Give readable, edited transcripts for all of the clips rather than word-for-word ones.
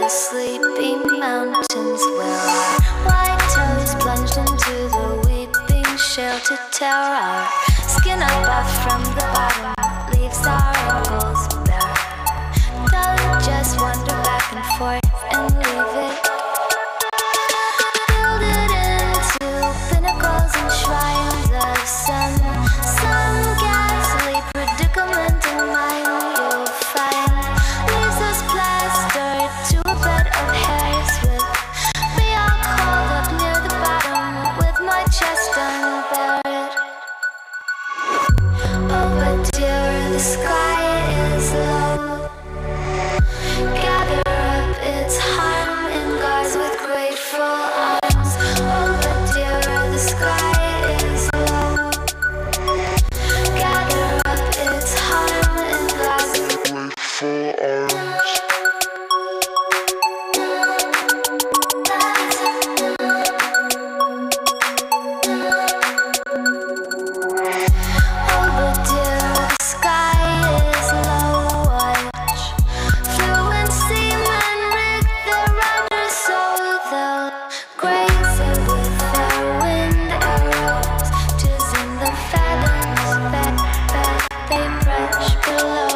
the sleepy mountains where our white toes plunged into the weeping shelter tower. Our skin above from the bottom leaves our ankles bare. Don't just wander back and forth and leave it. Build it into pinnacles and shrines of some ghastly predicament in mind you'll find. Leaves us plastered to a bed of hairs with me all curled up near the bottom with my chest unbared. Oh, but dear, the sky is low. Gather up its harm in guards with grateful arms. Oh, but dear, the sky is low. Gather up its harm in guards with grateful arms. Oh, but dear, the sky is low. Watch fluent seamen rig their riders so they'll graze it with their wind arrows. 'Tis in the fathoms that they brush below.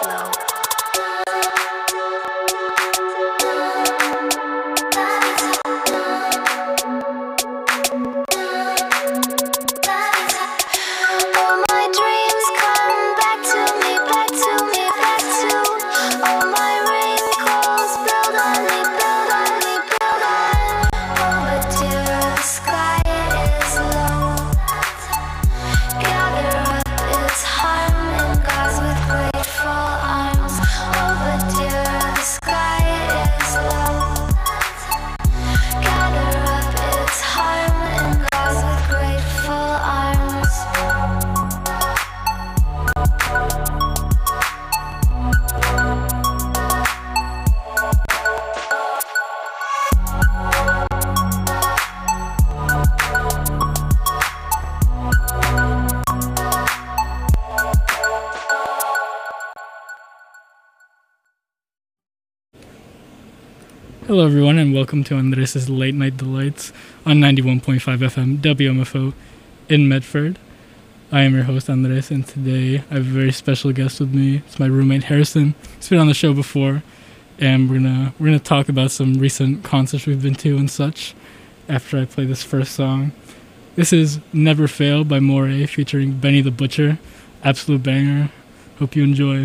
All my dreams come back to me, back to me, back to. All my wrinkles build on me, build on me, build on. Oh, but dear, the sky is low. Gather up its harm in gauze with grateful arms. Oh, but dear, the sky is low. Gather up its harm in gauze with grateful arms. Hello everyone and welcome to Andres' Late Night Delights on 91.5 FM WMFO in Medford. I am your host Andres and today I have a very special guest with me. It's my roommate Harrison. He's been on the show before and we're gonna talk about some recent concerts we've been to and such after I play this first song. This is Never Fail by Moray featuring Benny the Butcher. Absolute banger. Hope you enjoy.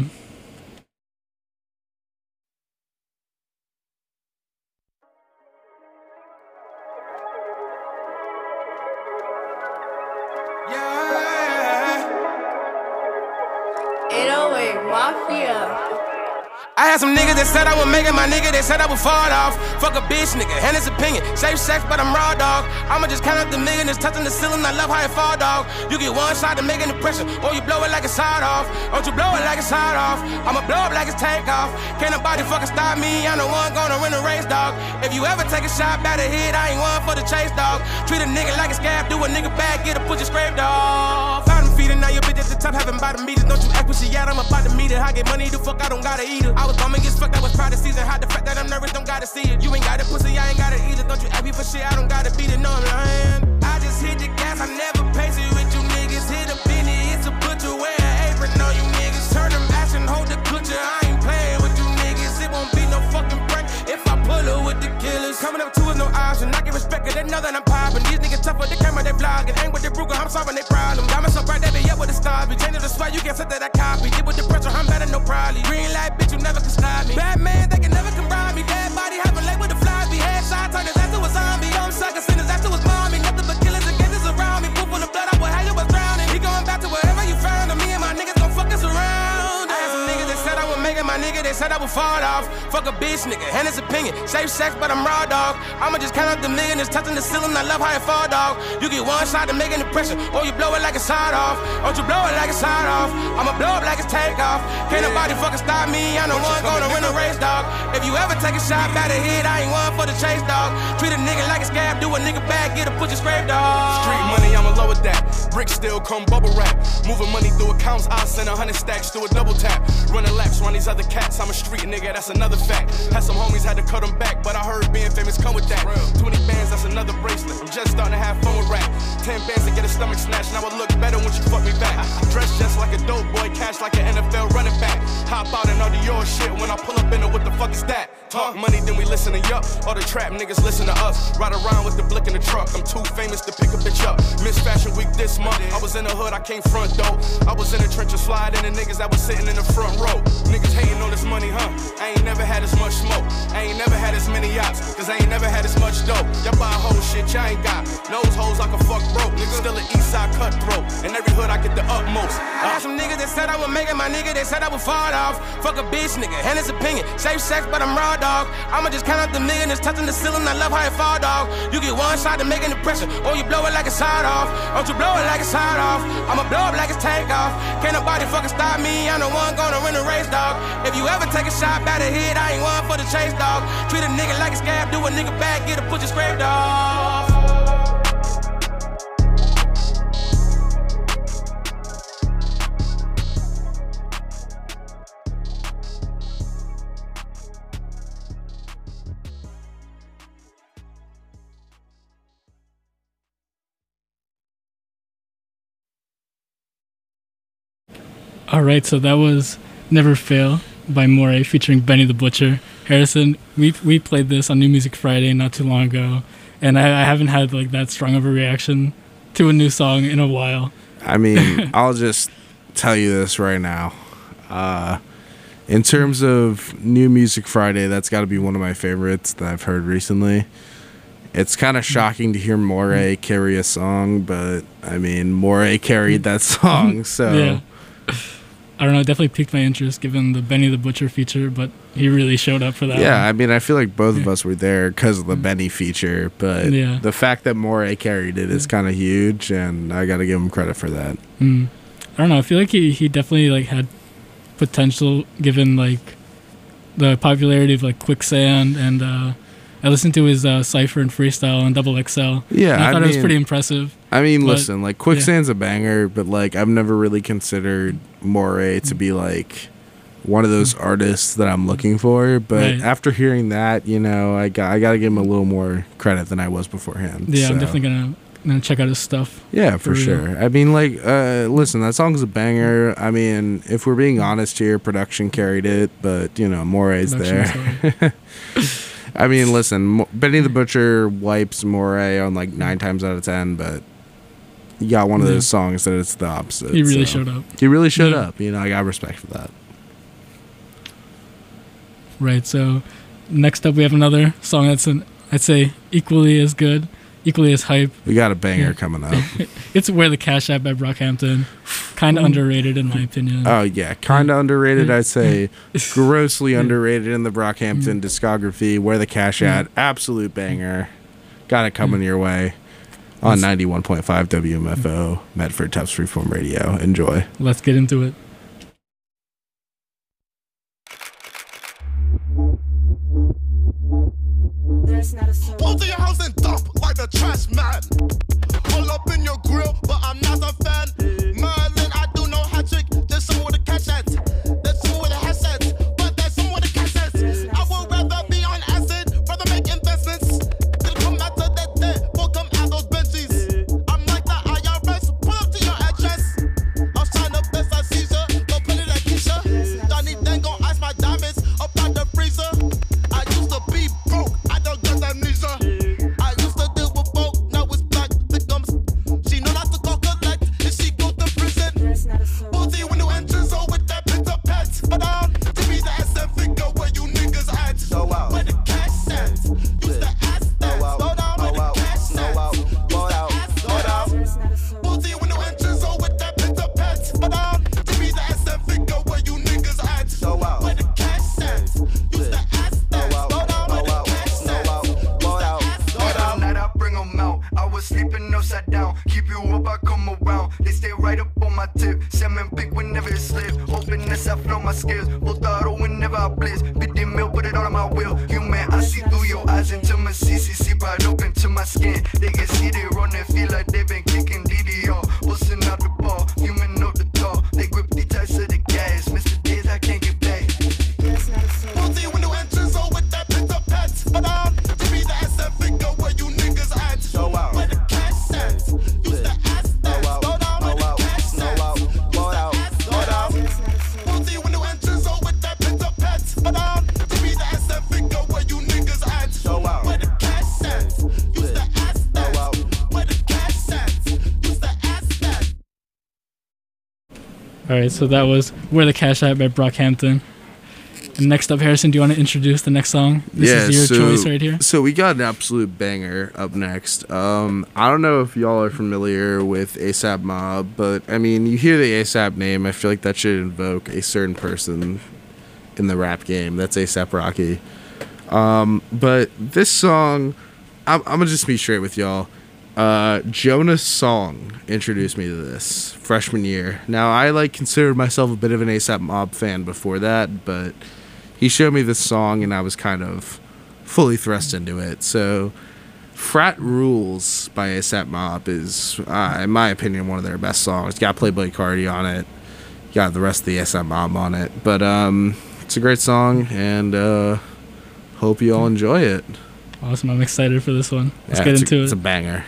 Yeah. 808 Mafia. I had some niggas that said I would make it, my nigga, they said I would fall off. Fuck a bitch, nigga, and his opinion. Safe sex, but I'm raw, dog. I'ma just count up the million, it's touching the ceiling, I love how it fall, dog. You get one shot to make an impression, or you blow it like a side off. Don't you blow it like a side off, I'ma blow up like it's tank off. Can't nobody fucking stop me, I'm the one gonna win a race, dog. If you ever take a shot, batter hit, I ain't one for the chase, dog. Treat a nigga like a scab, do a nigga bad, get a pussy scraped off. Bottom feeder, now your bitch at the top, having bottom meters. Don't you act when she out, I'm about to meet her. I get money to fuck, I don't gotta eat her. I was bumming, get fucked, I was proud of season. Hide the fact that I'm nervous, don't gotta see it. You ain't got a pussy, I ain't gotta eat it. Don't you ask me for shit, I don't gotta beat it, no I'm lying. I just hit the gas, I never pace it with you niggas. Hit a penny, it's a butcher, wear an apron on you niggas. Turn them action, hold the clutcher, I ain't playing with you niggas. It won't be no fucking prank if I pull her with the killers. Coming up to is no option, I get respect, they know that I'm popping. These niggas tough with the camera, they vlogging. Ain't with the Ruger, I'm solving their problem. Diamonds so bright, they be up with the stars. Be changing the swag, you can't say that I copy. Get with the pressure, I'm better, no probably. Green light, bitch, you never can stop me. Bad man, they can never come rob me. Dead body, having leg with the flies. Be headshot, turn his ass to a zombie. Dumb sucker, send his ass to his mommy. Nothing but killers and gangsters around me. Poop full of blood, I would have you was drowning. He going back to wherever you found him. Me and my niggas gon' fuck us around. I had some niggas that said I would make it, my nigga, they said I would fall off. Fuck a bitch, nigga, and his opinion. Safe sex, but I'm raw, dog. I'ma just count up the million, it's touching the ceiling, I love how it fall, dog. You get one shot to make an impression, or you blow it like a side off. Don't you blow it like a side off, I'ma blow up like it's take off. Can't nobody fucking stop me, I'm the one gonna win a race, dog. If you ever take a shot by the head, I ain't one for the chase, dog. Treat a nigga like a scab, do a nigga bad, get a pussy scrape, dog. Street money, I'ma lower that. Bricks still come bubble wrap. Moving money through accounts, I'll send 100 stacks to a double tap. Running laps, run these other cats, I'm a street nigga, that's another fact. Had some homies, had to cut them back, but I heard being famous come with that. 20 bands, that's another bracelet. I'm just starting to have fun with rap. 10 bands to get a stomach snatched, now I look better when you fuck me back. Dress just like a dope boy, cash like an NFL running back. Hop out and all the your shit when I pull up in it, what the fuck is that? Talk money, then we listen to yup. All the trap niggas listen to us. Ride around with the blick in the truck. I'm too famous to pick a bitch up. Miss Fashion Week this month. I was in the hood, I came front though. I was in the trenches sliding the niggas that was sitting in the front row. Niggas hating on this money, huh? I ain't never had as much smoke. I ain't never had as many yachts, cause I ain't never had as much dope. Y'all buy whole shit y'all ain't got. Nose holes I can fuck broke. Niggas still an east side cutthroat. In every hood I get the utmost. I had some niggas that said I would make it, my nigga, they said I would fall off. Fuck a bitch nigga, and his opinion. Safe sex, but I'm raw dog. I'ma just count up the millionaires, touching the ceiling, I love how it fall dog. You get one shot to make an impression, or you blow it like a side off. Don't you blow it like a side off, I'ma blow up like it's take off. Can't nobody fucking stop me, I'm the one gonna win the race, dog. If you ever take a shot by the head, I ain't one for the chase, dog. Treat a nigga like a scab, do a nigga bad, get a pussy scraped off. Alright, so that was Never Fail by Morray featuring Benny the Butcher. Harrison, we played this on New Music Friday not too long ago, and I haven't had like that strong of a reaction to a new song in a while. I mean, I'll just tell you this right now. In terms of New Music Friday, that's got to be one of my favorites that I've heard recently. It's kind of shocking to hear Morray carry a song, but I mean, Morray carried that song, so... Yeah. I don't know, it definitely piqued my interest given the Benny the Butcher feature, but he really showed up for that one. I mean, I feel like both of us were there because of the Benny feature, but the fact that Morray carried it is kind of huge, and I got to give him credit for that. I don't know, I feel like he definitely like had potential given like the popularity of like Quicksand, and I listened to his Cypher and Freestyle on Double XL. Yeah, and I thought it was pretty impressive. I mean, listen, like Quicksand's a banger, but like I've never really considered Morray to be like one of those artists that I'm looking for. But after hearing that, you know, I got to give him a little more credit than I was beforehand. Yeah, so. I'm definitely gonna check out his stuff. Yeah, for sure. I mean, like, listen, that song's a banger. I mean, if we're being honest here, production carried it, but you know, Moray's there. I mean, listen, Benny the Butcher wipes Morray on like 9 times out of 10, but you got one of those songs that it's the opposite. He really showed up. He really showed up. You know, I got respect for that. Right, so next up we have another song that's, I'd say, equally as good, equally as hype. We got a banger coming up. It's Where the Cash At by Brockhampton. Kind of underrated in my opinion. Oh, yeah. Kind of underrated, I'd say. Grossly underrated in the Brockhampton discography. Where the Cash At. Absolute banger. Got it coming your way on 91.5 WMFO, Medford Tufts Freeform Radio. Enjoy. Let's get into it. Pull to your house and dump like a trash man. Pull up in your grill, but I'm not a fan. Merlin, I do no hat trick. There's someone with a cash at. There's someone with a headset, but there's someone with a cash at. I would rather be on acid, rather make investments. Then come out to that day, or come out those benches. I'm like the IRS, pull up to your address. I'll shine up best I Caesar, go put it at Keisha. Donnie then gon' ice my diamonds up out the freezer. I used to be broke, I don't get amnesia. I used to deal with folk, now it's black victims. She know not to go collect, and she go to prison. Booty when new engines on with that pit of pets. But give me the SM figure where you niggas at. Where the cash at? Use the ass that. Slow down, where the cash at? Booty when new engines on with that pit of pets. But give me the SM figure where you niggas at. Where the cash at? Use the ass that. Slow down, where the cash at? Night I bring 'em out. I was sleeping upside down. Keep you up, I come around. They stay right up on my tip. Salmon big whenever it slip. Openness, I flow my skills. Full throttle whenever I blitz. 50 mil, put it all on my CCC right up into my skin. They can see they run and feel like they've been kicking DDR. Busting out the ball, human up the door. They grip the tights of the gas. Mr. Days, I can't get back. We'll see when the entrance over with that bit of pets. But give me the SF figure where you niggas at. So out. Where the cash at? Use the ass stats. Slow down where the cash at. We'll see when the entrance over with that bit of pets. But give me the SF figure where you niggas at. So out. Where the cash at? Use the ass stats. Where the cash at? Use the ass stats. Alright, so that was Where the Cash At by Brockhampton. And next up, Harrison, do you want to introduce the next song? This is your choice right here. So we got an absolute banger up next. I don't know if y'all are familiar with ASAP Mob, but I mean, you hear the ASAP name, I feel like that should invoke a certain person in the rap game. That's ASAP Rocky. But this song, I'm gonna just be straight with y'all. Jonas Song introduced me to this freshman year. Now I considered myself a bit of an ASAP Mob fan before that, but he showed me this song and I was kind of fully thrust into it. So Frat Rules by ASAP Mob is, in my opinion, one of their best songs. Got Playboi Carti on it. Got the rest of the ASAP Mob on it. But it's a great song and hope you all enjoy it. Awesome. I'm excited for this one. Let's get into it. It's a banger.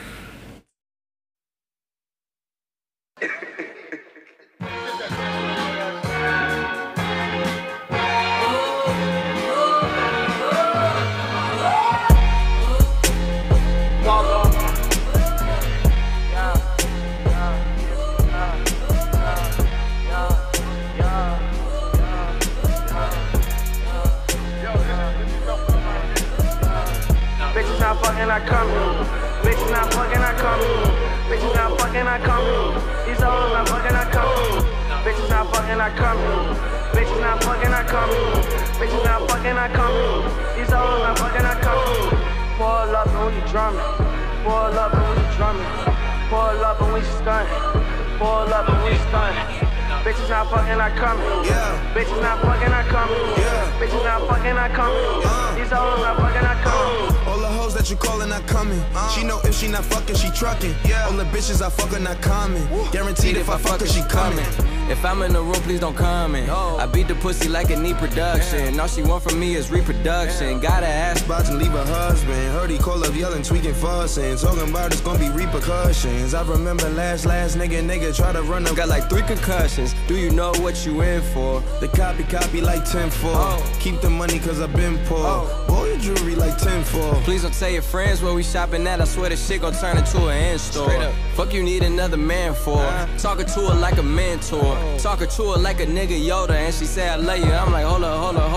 I come in. Bitches not fucking, I come in. Bitches not fucking, I come in. These hoes not fucking, I come in. Bitches not fucking, I come in. Bitches not fucking, I come in. Bitches not fucking, I come in. These hoes not fucking, I come in. Pull up and we drumming. Pull up and we drumming. Pull up and we stunning. Pull up and we stunning. Bitches not fucking, I come in. Yeah. Bitches not fucking, I come in. Yeah. Bitches not fucking, I come in. These hoes not fucking, I come in. All the hoes that you callin', not coming. She know if she not fucking, she trucking. All the bitches I fuck her, not coming. Guaranteed if I fuck her, she coming. If I'm in the room, please don't comment. I beat the pussy like it need production. All she want from me is reproduction. Gotta ask about to leave her husband. Heard he call up yelling, tweaking, fussing. Talking about it's gonna be repercussions. I remember last nigga try to run up. Got like 3 concussions. Do you know what you in for? The copy like 10-4. Keep the money cause I been poor. Boy, your jewelry like 10-4. Please don't tell your friends where we shopping at. I swear this shit gon' turn into an in-store. Fuck you need another man for. Talking to her like a mentor. Talking to her like a nigga Yoda. And she say I love you. I'm like hold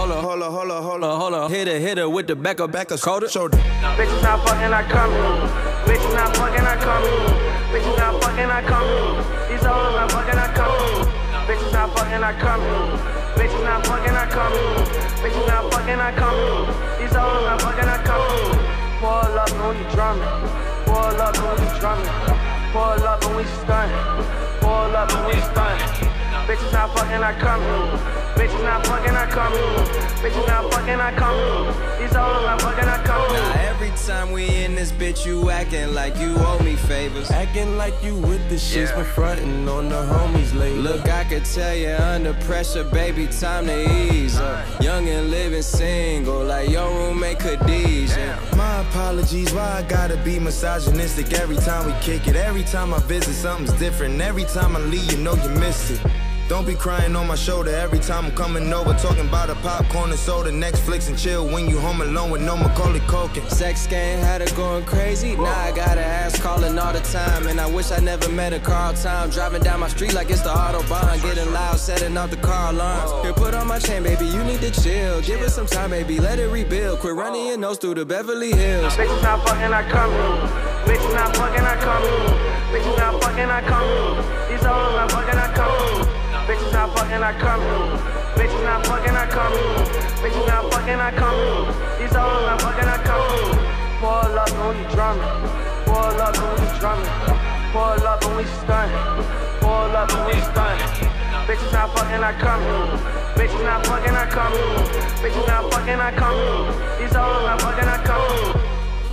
up. Hit her with the back of shoulder. Bitches not fucking, I come in. Bitches not fucking, I come in. Bitches not fucking, I come in. These hoes not fucking, I come in. Bitches not fucking, I come in. Bitches not fucking, I come in. Bitches not fucking, I come in. These hoes not fucking, I come in. Pull up and we drumming. Pull up and we drumming. Pull up and we stunning. Pull up and we stunning. Bitches not fucking, I come in. Bitches not fucking, I come in. Bitches not fucking, I come in. These hoes not fucking, I come in. Now every time we in this bitch, you acting like you owe me favors. Acting like you with the shits, but frontin' on the homies lately. Look, I could tell you under pressure, baby, time to ease up. Young and living single, like your roommate Khadijah. My apologies, why I gotta be misogynistic every time we kick it. Every time I visit, something's different. Every time I leave, you know you miss it. Don't be crying on my shoulder every time I'm coming over. Talking about a popcorn and soda, Netflix and chill when you home alone with no Macaulay Culkin. Sex game had her going crazy. Now I got her ass calling all the time. And I wish I never met a Carl time. Driving down my street like it's the Autobahn. Getting loud, setting off the car alarms. Here, put on my chain, baby, you need to chill. Give us some time, baby, let it rebuild. Quit running your nose through the Beverly Hills. Bitches not fucking, I come in. Bitches not fucking, I come in. Bitches not fucking, I come in. These hoes not fucking, I come in. Bitches not fucking, I come in. Bitches not fucking, I come in. Bitches not fucking, I come in. These hoes not fucking, I come in. Pull up and we drumming. Pull up and we drumming. Pull up and we stunning. Pull up and we stunning. Bitches not fucking, I come in. Bitches not fucking, I come in. Bitches not fucking, I come in. These hoes not fucking, I come in.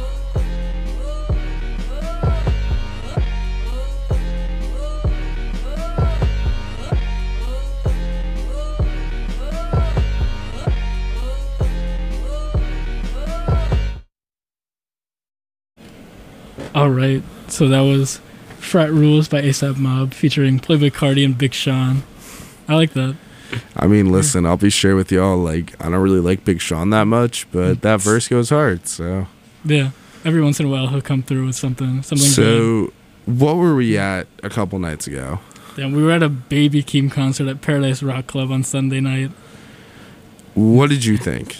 All right. So that was Frat Rules by A$AP Mob featuring Playboi Carti and Big Sean. I like that. I mean, listen, I'll be sure with y'all. Like, I don't really like Big Sean that much, but that verse goes hard. So yeah, every once in a while he'll come through with something good. So, what were we at a couple nights ago? Yeah, we were at a Baby Keem concert at Paradise Rock Club on Sunday night. What did you think?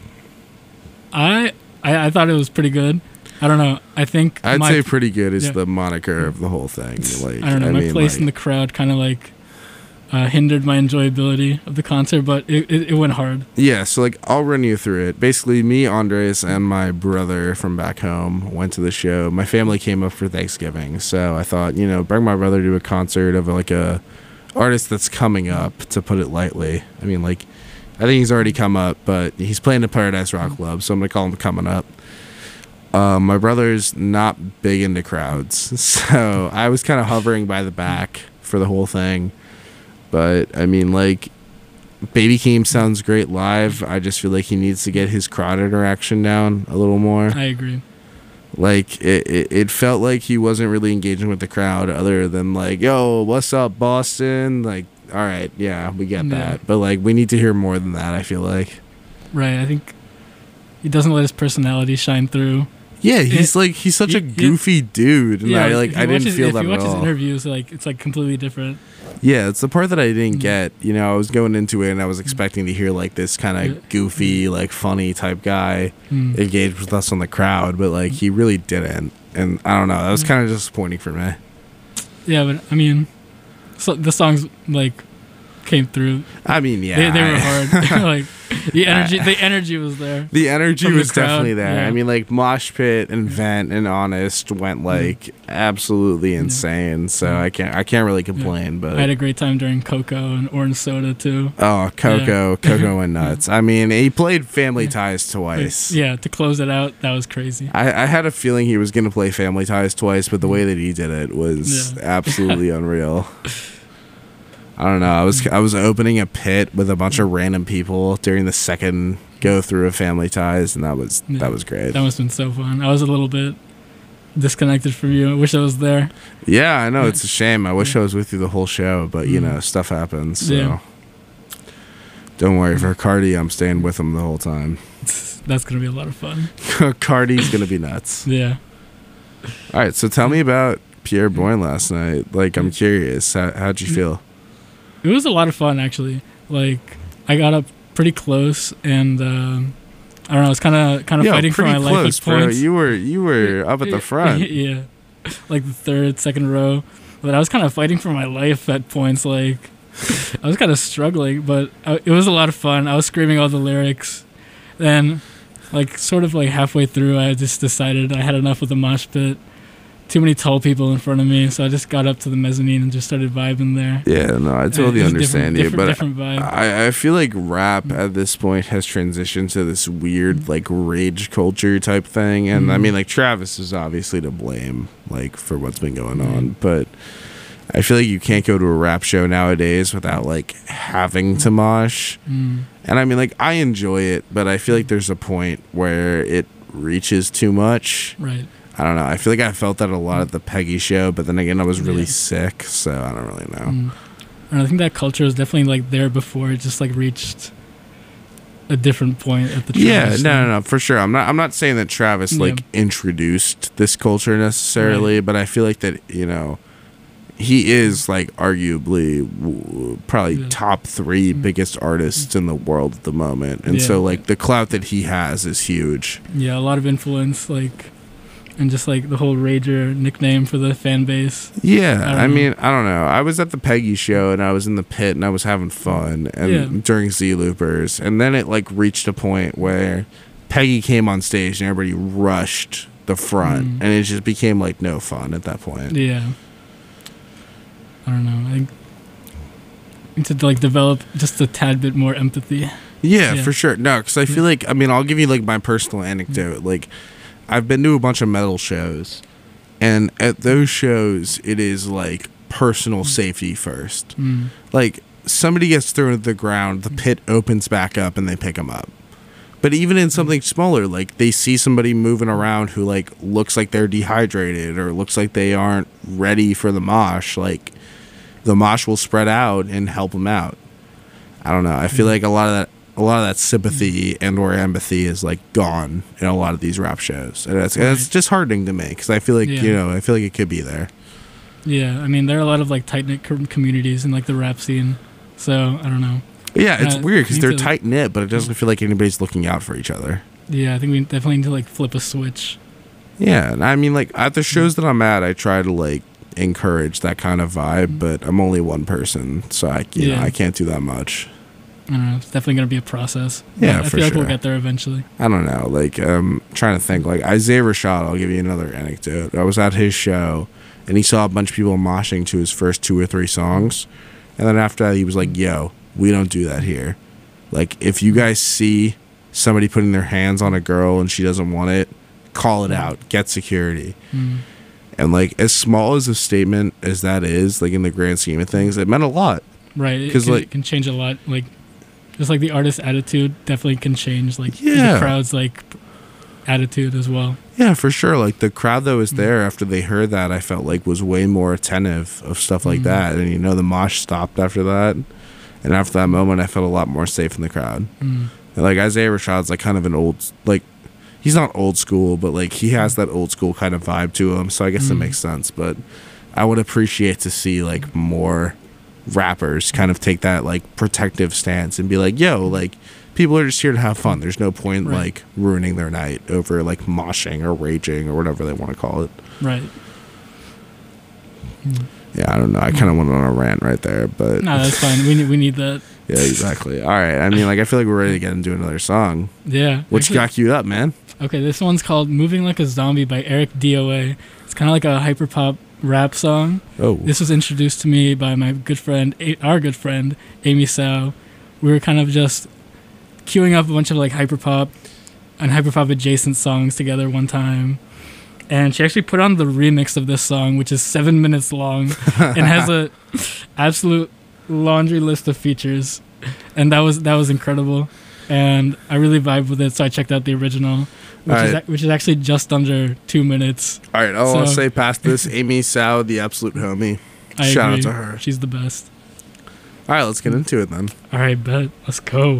I thought it was pretty good. I don't know. I think I'd say pretty good is the moniker of the whole thing. Like, I don't know. My place in the crowd kind of like hindered my enjoyability of the concert, but it went hard. Yeah, so like I'll run you through it. Basically, me, Andres, and my brother from back home went to the show. My family came up for Thanksgiving, so I thought, bring my brother to a concert of like a artist that's coming up, to put it lightly. I mean, like, I think he's already come up, but he's playing at Paradise Rock Club, so I'm gonna call him coming up. My brother's not big into crowds, so I was kind of hovering by the back for the whole thing. But, I mean, like, Baby Keem sounds great live. I just feel like he needs to get his crowd interaction down a little more. I agree. Like, it felt like he wasn't really engaging with the crowd other than, like, yo, what's up, Boston? Like, all right, yeah, we get that. But, like, we need to hear more than that, I feel like. Right, I think he doesn't let his personality shine through. Yeah, he's such a goofy dude, and I didn't feel that at all. If you watch his interviews, like, it's like completely different. Yeah, it's the part that I didn't get. I was going into it and I was expecting to hear like this kind of goofy, like funny type guy engage with us on the crowd, but like he really didn't, and I don't know. That was kind of disappointing for me. Yeah, but I mean, so the songs like came through. I mean, yeah, they were hard. Like the energy was there. The energy was definitely there. Yeah. I mean, like Mosh Pit and Vent and Honest went like absolutely insane. So I can't really complain. But I had a great time during Coco and Orange Soda too. Oh, Coco went nuts. I mean, he played Family Ties twice. Yeah, to close it out, that was crazy. I had a feeling he was gonna play Family Ties twice, but the way that he did it was absolutely unreal. I don't know. I was opening a pit with a bunch of random people during the second go through of Family Ties, and that was great. That must have been so fun. I was a little bit disconnected from you. I wish I was there. Yeah, I know. It's a shame. I wish I was with you the whole show, but stuff happens. So don't worry. For Carti, I'm staying with him the whole time. That's gonna be a lot of fun. Carti's gonna be nuts. Yeah. All right. So tell me about Pierre Bourne last night. Like, I'm curious. How'd you feel? It was a lot of fun, actually. Like, I got up pretty close, and I don't know. I was kind of fighting for my life at points. You were up at the front. Yeah, like the third, second row. But I was kind of fighting for my life at points. Like, I was kind of struggling, but it was a lot of fun. I was screaming all the lyrics. Then, like, sort of like halfway through, I just decided I had enough of the mosh pit. Too many tall people in front of me, so I just got up to the mezzanine and just started vibing there. Yeah, no, I totally understand you, but different vibe. I feel like rap at this point has transitioned to this weird like rage culture type thing, and I mean, like, Travis is obviously to blame, like, for what's been going on, but I feel like you can't go to a rap show nowadays without like having to mosh. And I mean, like, I enjoy it, but I feel like there's a point where it reaches too much. Right. I don't know. I feel like I felt that a lot at the Peggy show, but then again, I was really sick, so I don't really know. And I think that culture was definitely like there before it just like reached a different point at the Travis thing. No, for sure. I'm not saying that Travis like introduced this culture necessarily, but I feel like that he is like arguably probably top 3 biggest artists in the world at the moment, and so like the clout that he has is huge. Yeah, a lot of influence, like. And just like the whole Rager nickname for the fan base. Yeah, I mean, I don't know. I was at the Peggy show and I was in the pit and I was having fun and during Z Loopers, and then it like reached a point where Peggy came on stage and everybody rushed the front, and it just became like no fun at that point. Yeah, I don't know. I think to like develop just a tad bit more empathy. Yeah, for sure. No, because I feel like, I mean, I'll give you like my personal anecdote. Like, I've been to a bunch of metal shows, and at those shows, it is like personal safety first. Like, somebody gets thrown to the ground, the pit opens back up, and they pick them up. But even in something smaller, like they see somebody moving around who like looks like they're dehydrated or looks like they aren't ready for the mosh, like the mosh will spread out and help them out. I don't know. I feel like a lot of that sympathy and or empathy is like gone in a lot of these rap shows, and it's just heartening to me because I feel like I feel like it could be there. Yeah, I mean there are a lot of like tight knit communities in like the rap scene, so I don't know. Yeah, it's weird because they're tight knit, but it doesn't feel like anybody's looking out for each other. Yeah, I think we definitely need to like flip a switch. Yeah, and I mean like at the shows that I'm at, I try to like encourage that kind of vibe, but I'm only one person, so I can't do that much. I don't know. It's definitely gonna be a process. Yeah, I feel like we'll get there eventually. I don't know. Like trying to think. Like Isaiah Rashad, I'll give you another anecdote. I was at his show, and he saw a bunch of people moshing to his first 2 or 3 songs, and then after that, he was like, "Yo, we don't do that here. Like, if you guys see somebody putting their hands on a girl and she doesn't want it, call it out. Get security." And like, as small as a statement as that is, like in the grand scheme of things, it meant a lot. Right. It can change a lot. Like, just like the artist's attitude definitely can change. Like the crowd's like attitude as well. Yeah, for sure. Like the crowd that was there after they heard that, I felt like was way more attentive of stuff like that. And the mosh stopped after that. And after that moment, I felt a lot more safe in the crowd. And like Isaiah Rashad's like kind of an old, like, he's not old school, but like he has that old school kind of vibe to him. So I guess it makes sense. But I would appreciate to see like more rappers kind of take that like protective stance and be like, yo, like people are just here to have fun. There's no point like ruining their night over like moshing or raging or whatever they want to call it. Right. Yeah, I don't know. I kind of went on a rant right there, but no, that's fine. We need that. Yeah, exactly. All right. I mean, like, I feel like we're ready to get into another song. Yeah. What you got queued up, man? Okay, this one's called "Moving Like a Zombie" by Eric DOA. It's kind of like a hyperpop rap song. Oh. This was introduced to me by my good friend, our good friend, Amy Sao. We were kind of just queuing up a bunch of like hyperpop and hyperpop adjacent songs together one time. And she actually put on the remix of this song, which is 7 minutes long and has a absolute laundry list of features. And that was incredible. And I really vibed with it, so I checked out the original, which is actually just under 2 minutes. All right, I want to say past this, Amy Sao, the absolute homie. Shout out to her. She's the best. All right, let's get into it then. All right, bet. Let's go.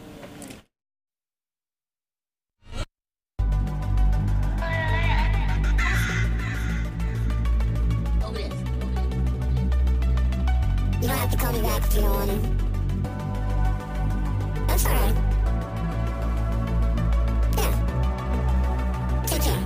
You don't have to call me back if you don't want to. That's alright. Yeah. Take care.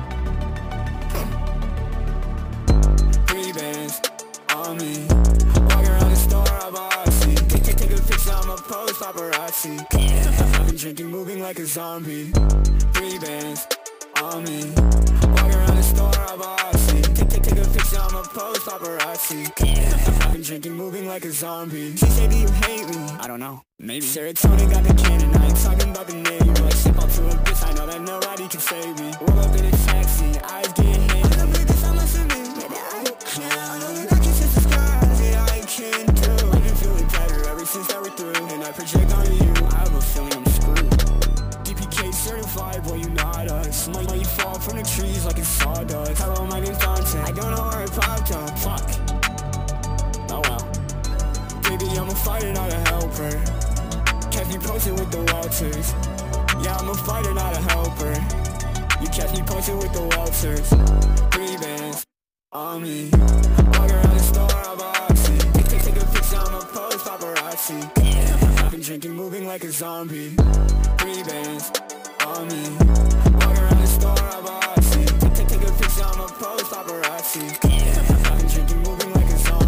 Three bands on me. Walking around the store, I bossy. Take a picture, I'm a post paparazzi. I've been drinking, moving like a zombie. 3 bands on me. Walking around the store, I bossy. Take a picture, I'm a post paparazzi. I've been drinking, moving like a zombie. She said, do you hate me? I don't know. Maybe. Serotonin got the cannon. I ain't talking about the name. Like ship up to a bitch. I know that nobody can save me. Roll up in a taxi. Eyes getting hit. I'm like this, I'm listening. Maybe I know you got kisses to scars. Yeah, I can do. I've been feeling better ever since that we're through. And I project on you. I have a feeling I'm screwed. DPK certified, boy, you not us. Might you fall from the trees like it's sawdust. Hello, my name's Dante. I don't know where it popped up. Fuck. Oh well. Baby, I'm a fighter, not a helper. Catch me posted with the Walters. Yeah, I'm a fighter, not a helper. You catch me posted with the Walters. 3 bands on me. Walk around the store, I'm boxy. Take a picture, I'm a post paparazzi. I've been drinking, moving like a zombie. 3 bands on me. Walk around the store, I'm boxy. Take a picture, I'm a post paparazzi. I've been drinking, moving like a zombie.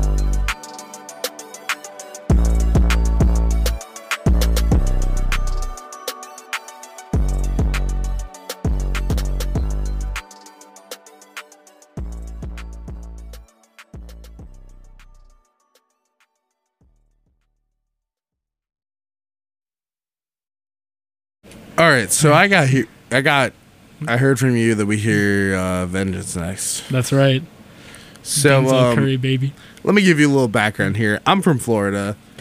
All right, so I heard from you that we hear Vengeance next. That's right. So Denzel Curry, baby. Let me give you a little background here. I'm from Florida.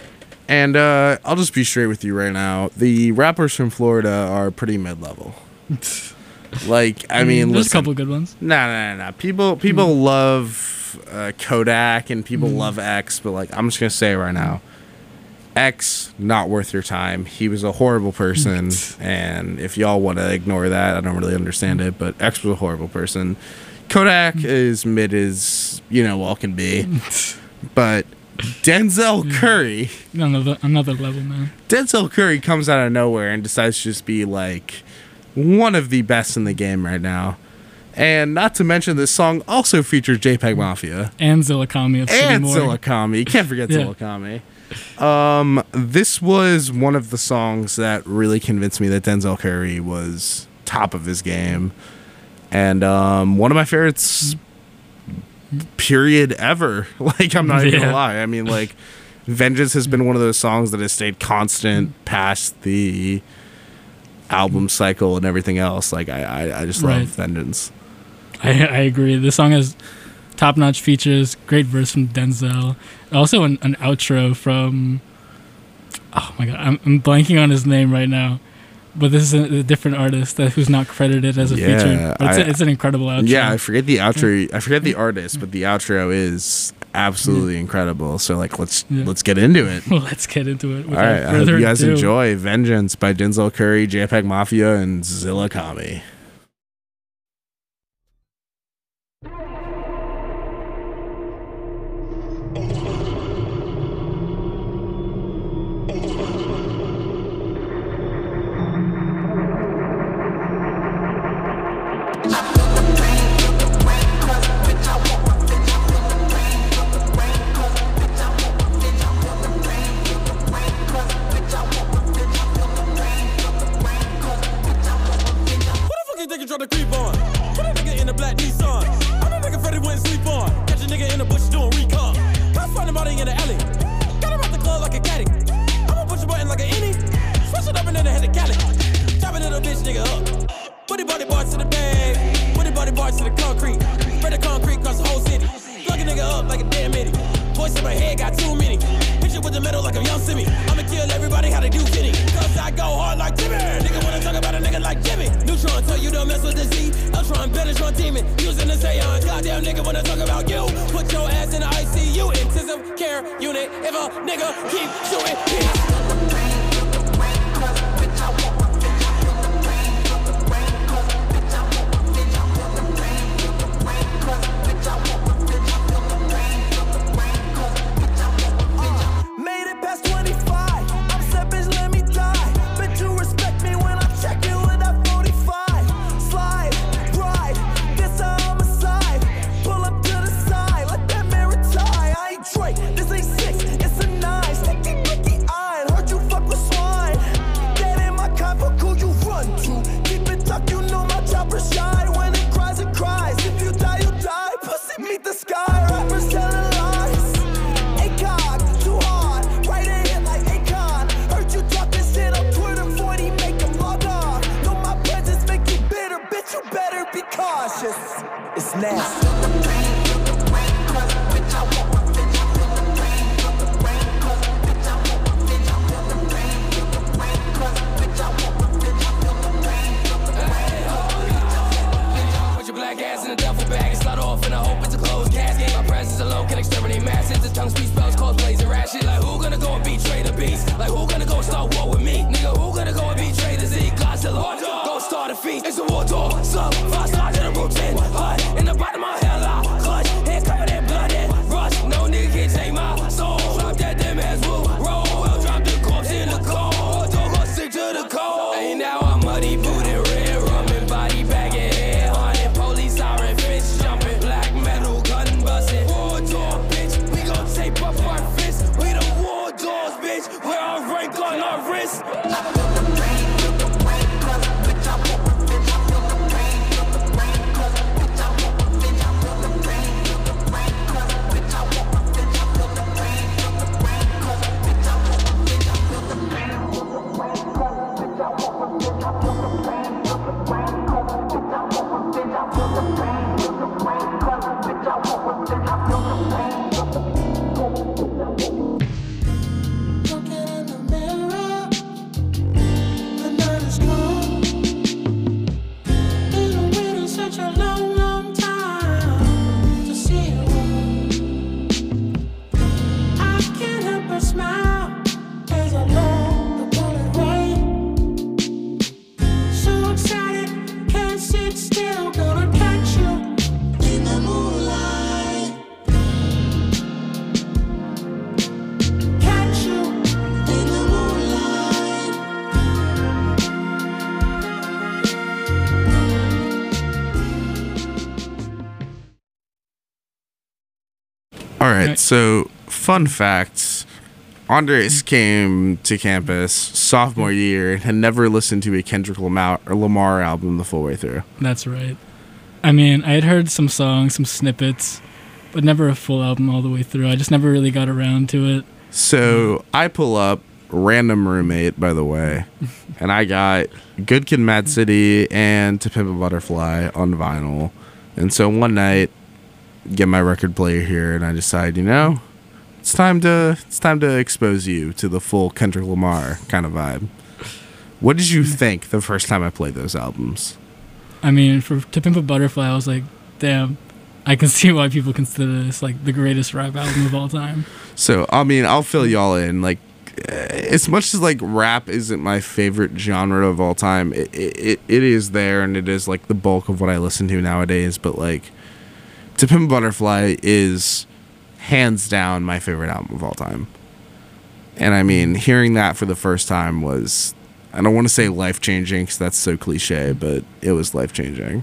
And I'll just be straight with you right now. The rappers from Florida are pretty mid-level. Like, I mean, there's listen, a couple good ones. No. People love Kodak and people love X, but like, I'm just gonna say right now, X, not worth your time. He was a horrible person, and if y'all want to ignore that, I don't really understand it, but X was a horrible person. Kodak is mid as, well can be. But Denzel Curry... Another level, man. Denzel Curry comes out of nowhere and decides to just be, like, one of the best in the game right now. And not to mention, this song also features JPEG Mafia. And Zillakami of City Moore. Zillakami. You can't forget Zillakami. This was one of the songs that really convinced me that Denzel Curry was top of his game, and one of my favorites period ever. Like, I'm not even gonna lie. I mean, like, Vengeance has been one of those songs that has stayed constant past the album cycle and everything else. Like, I just love Vengeance. I agree. This song has top-notch features, great verse from Denzel. Also an outro from... Oh my god, I'm blanking on his name right now. But this is a different artist who's not credited as a feature. But it's an incredible outro. Yeah, I forget the outro. I forget the artist, but the outro is absolutely incredible. So, like, let's get into it. Let's get into it. All right, I hope you guys enjoy Vengeance by Denzel Curry, JPEG Mafia, and Zillakami. Still gonna catch you in the moonlight. Catch you in the moonlight. All right, so fun facts. Andres came to campus sophomore year and had never listened to a Kendrick Lamar album the full way through. That's right. I mean, I had heard some songs, some snippets, but never a full album all the way through. I just never really got around to it. So I pull up Random Roommate, by the way, and I got Good Kid, Mad City and To Pimp a Butterfly on vinyl. And so one night, get my record player here, and I decide, it's time to expose you to the full Kendrick Lamar kind of vibe. What did you think the first time I played those albums? I mean, for To Pimp a Butterfly, I was like, damn, I can see why people consider this like the greatest rap album of all time. So, I mean, I'll fill y'all in. Like, as much as like rap isn't my favorite genre of all time, it is there, and it is like the bulk of what I listen to nowadays. But like, To Pimp a Butterfly is hands down my favorite album of all time. And I mean, hearing that for the first time was, I don't want to say life-changing because that's so cliche, but it was life-changing.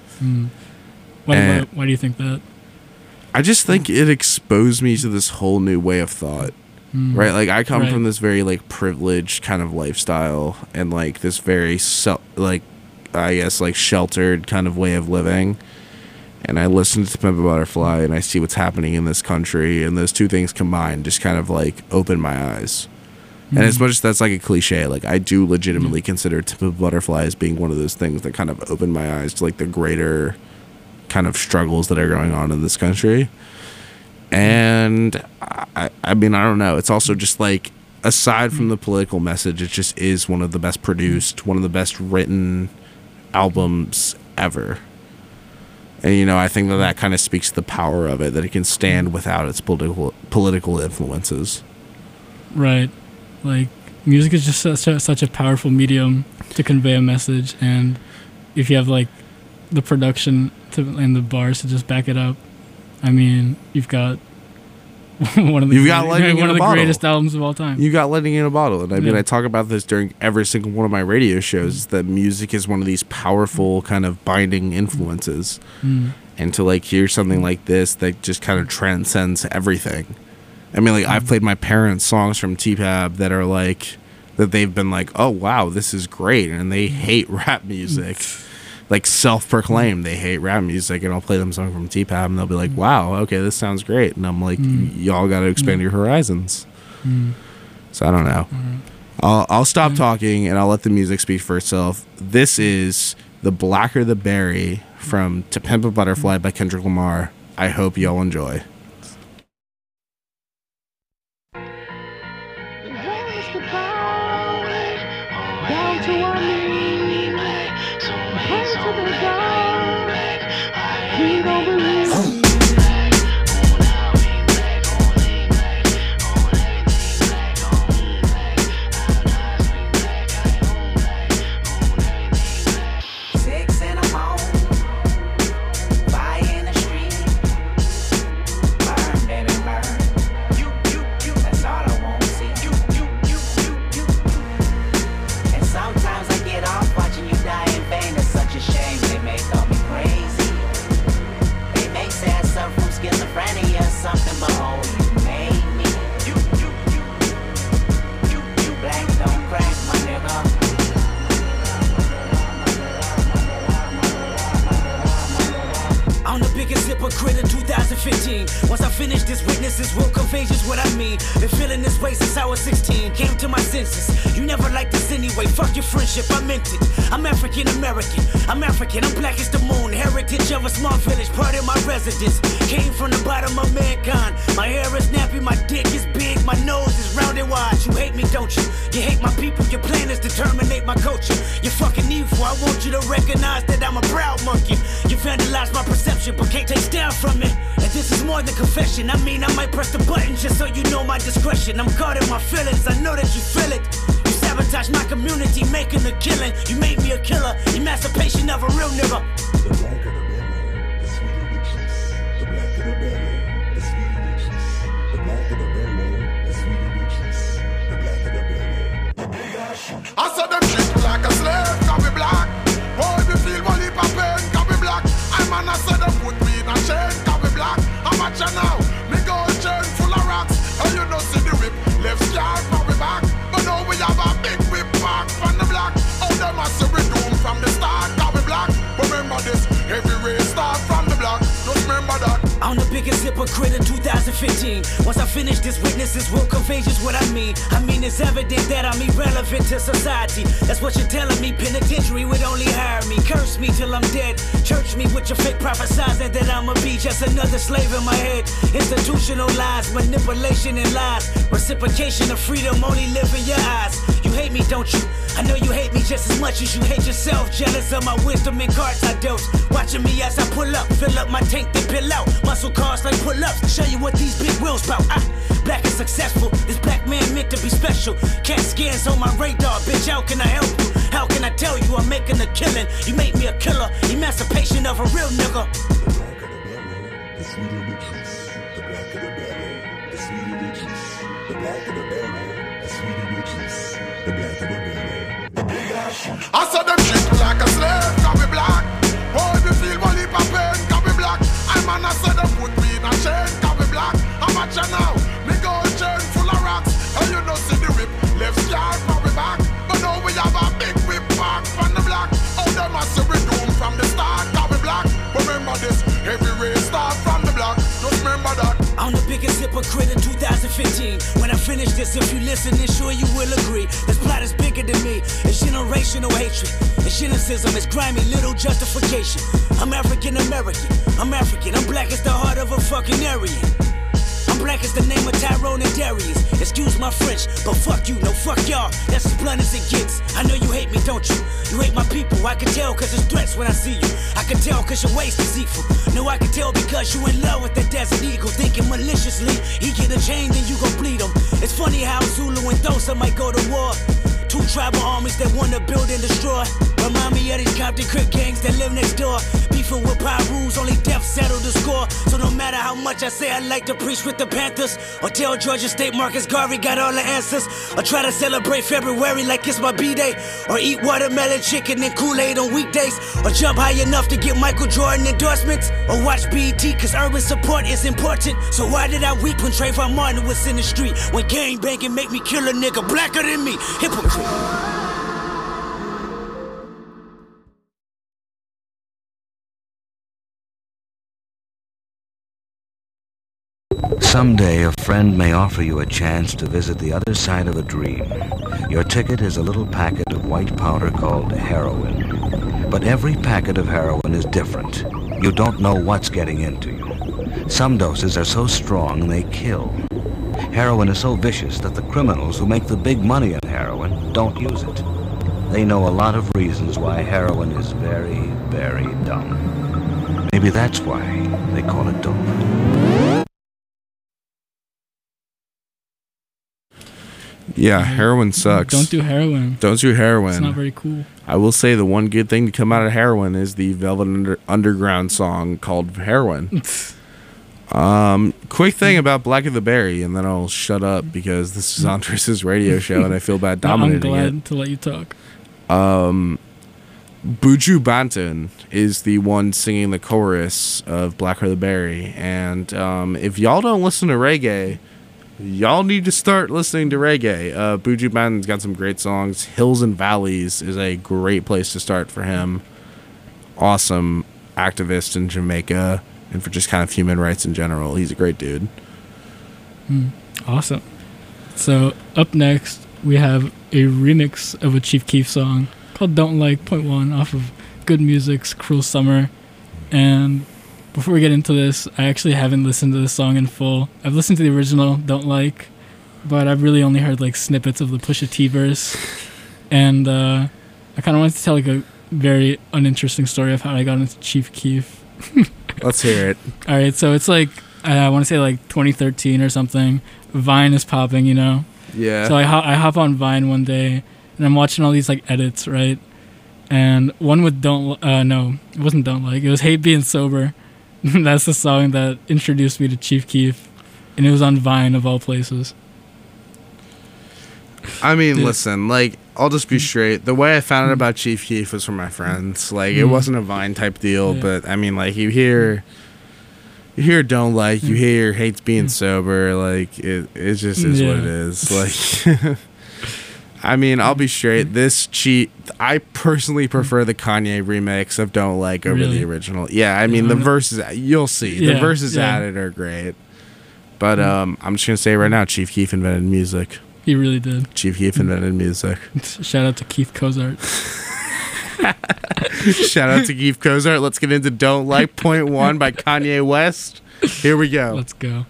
Why do you think that? I just think it exposed me to this whole new way of thought. Right? Like, I come from this very, like, privileged kind of lifestyle and, like, this very, I guess, like, sheltered kind of way of living. And I listen to Pimp a Butterfly and I see what's happening in this country, and those two things combined just kind of like open my eyes. And as much as that's like a cliche, like I do legitimately consider Pimp a Butterfly as being one of those things that kind of opened my eyes to like the greater kind of struggles that are going on in this country. And I mean, I don't know. It's also just like, aside from the political message, it just is one of the best produced, one of the best written albums ever. And, I think that kind of speaks to the power of it, that it can stand without its political influences. Right. Like, music is just such a powerful medium to convey a message. And if you have, like, the production and the bars to just back it up, I mean, you've got one of the greatest albums of all time. You got Lightning in a Bottle. And I mean, I talk about this during every single one of my radio shows, that music is one of these powerful kind of binding influences. And to like hear something like this that just kind of transcends everything. I mean, like, I've played my parents songs from T-Pab that are like, that they've been like, oh wow, this is great, and they hate rap music. Like, self-proclaimed they hate rap music, and I'll play them song from T-Pab and they'll be like, wow, okay, this sounds great. And I'm like, y'all got to expand your horizons. So I don't know. I'll stop talking and I'll let the music speak for itself. This is The Blacker the Berry from To Pimp a Butterfly by Kendrick Lamar. I hope y'all enjoy. hypocrite in 2015. Once I finish this, witnesses will convey just what I mean. Been feeling this way since I was 16. Came to my senses. You never liked this anyway. Fuck your friendship, I meant it. I'm African American. I'm African. I'm black as the moon. Heritage of a small village, part of my residence. Came from the bottom of mankind. My hair is nappy, my dick is big, my nose is round and wide. You hate me, don't you? You hate my people. Your plan is to terminate my culture. You're fucking evil. I want you to recognize that I'm a proud monkey. You vandalized my perception, but can't take down from it. And this is more than confession. I mean, I might press the button just so you know my discretion. I'm caught in my feelings. I know that you feel it. You Sabotage my community, making a killing. You made me a killer, emancipation of a real nigga. The blacker the berry, the sweeter the juice. The blacker the berry, the sweeter the juice. The blacker the berry, the sweeter the juice. The blacker the berry, the bigger shoot. I saw them treat me like a slave, can be black. Boy, me feel one heap of pain, can be black. I man, I said them put me in a chain, can be black. How much you now? Me gold chain full of rocks. And you know see the whip, left scar from me back. But now we have a big whip back from the block. Oh, them a say we doom from the start, can be black. But remember this, every race start from the block. Just remember that. I'm the biggest hypocrite in 2015. Once I finish this, witnesses will convey just what I mean. I mean, it's evident that I'm irrelevant to society. That's what you're telling me. Penitentiary would only hire me. Curse me till I'm dead. Church me with your fake prophesizing that I'ma be just another slave in my head. Institutional lies, manipulation and lies. Reciprocation of freedom only live in your eyes. You hate me, don't you? I know you hate me just as much as you hate yourself. Jealous of my wisdom and cards I dealt. Watching me as I pull up, fill up my tank, then pill out. Muscle cars like pull-ups, show you what these big wheels bout. Black and successful, this black man meant to be special. Cat scans on my radar, bitch, how can I help you? How can I tell you I'm making a killing? You made me a killer, emancipation of a real nigga. The blacker the berry, the sweeter the juice. The blacker the berry, the sweeter the juice. The blacker the berry, the sweeter the juice. The blacker the berry, the bigger shoot. I saw them treat me like a slave, can be black. Boy, me feel one heap of pain, can be black. I man, I said them put me in a chain, can be black. How much you now? Me gold chain full of rocks. And you know see the whip, left scar from me back. But now we have a big whip back from the block. Oh, them a say we doom from the start, can be black. But remember this, every race start from the block. Just remember that. I'm the biggest hypocrite in 2015. When I finish this, if you listen, then sure you will agree. This plot is bigger than me. It's generational hatred. It's cynicism. It's grimy, little justification. I'm African American. I'm African. I'm black as the heart of a fucking Aryan. I'm black as the name of Tyrone and Darius. Excuse my French, but fuck you, no fuck y'all. That's as blunt as it gets. I know you hate me, don't you? You hate my people, I can tell cause it's threats when I see you. I can tell cause your waist is deceitful. No, I can tell because you in love with the desert eagle. Thinking maliciously, he get a chain then you gon' bleed him. It's funny how Zulu and Dosa might go to war. Two tribal armies that wanna build and destroy. Remind me of these Compton Crip gangs that live next door. Beefing with Pyrus, only death settled the score. So no matter how much I say I like to preach with the Panthers, or tell Georgia State Marcus Garvey got all the answers, or try to celebrate February like it's my B-Day, or eat watermelon chicken and Kool-Aid on weekdays, or jump high enough to get Michael Jordan endorsements, or watch BET cause urban support is important. So why did I weep when Trayvon Martin was in the street? When gang banging make me kill a nigga blacker than me? Hypocrite. Someday a friend may offer you a chance to visit the other side of a dream. Your ticket is a little packet of white powder called heroin. But every packet of heroin is different. You don't know what's getting into you. Some doses are so strong they kill. Heroin is so vicious that the criminals who make the big money in heroin don't use it. They know a lot of reasons why heroin is very, very dumb. Maybe that's why they call it dope. Yeah, heroin sucks. Don't do heroin. Don't do heroin. It's not very cool. I will say the one good thing to come out of heroin is the Velvet Underground song called Heroin. Quick thing about Black of the Berry, and then I'll shut up because this is Andres' radio show and I feel bad dominating it. I'm glad to let you talk. Buju Banton is the one singing the chorus of Black of the Berry, and if y'all don't listen to reggae, y'all need to start listening to reggae. Buju Banton's got some great songs. Hills and Valleys is a great place to start for him. Awesome activist in Jamaica and for just kind of human rights in general. He's a great dude. Awesome. So up next, we have a remix of a Chief Keef song called Don't Like .1 off of Good Music's Cruel Summer. And before we get into this, I actually haven't listened to this song in full. I've listened to the original, Don't Like, but I've really only heard like snippets of the Pusha T verse. And I kind of wanted to tell like a very uninteresting story of how I got into Chief Keef. Let's hear it. All right, so it's like, I want to say like 2013 or something. Vine is popping, you know? Yeah. So I hop on Vine one day, and I'm watching all these like edits, right? And one with no, it wasn't Don't Like. It was Hate Being Sober. That's the song that introduced me to Chief Keef, and it was on Vine of all places. I mean, listen, like, I'll just be straight. The way I found out about Chief Keef was from my friends. Like, it wasn't a Vine type deal, but I mean, like, you hear Don't Like, you hear Hates Being Sober, like, it just is what it is. Like, I mean, I'll be straight. I personally prefer the Kanye remix of Don't Like over the original. Yeah, I mean, the verses, you'll see. The verses added are great. But I'm just going to say right now, Chief Keef invented music. He really did. Chief Keef invented music. Shout out to Keith Cozart. Shout out to Keith Cozart. Let's get into Don't Like Point 1 by Kanye West. Here we go. Let's go.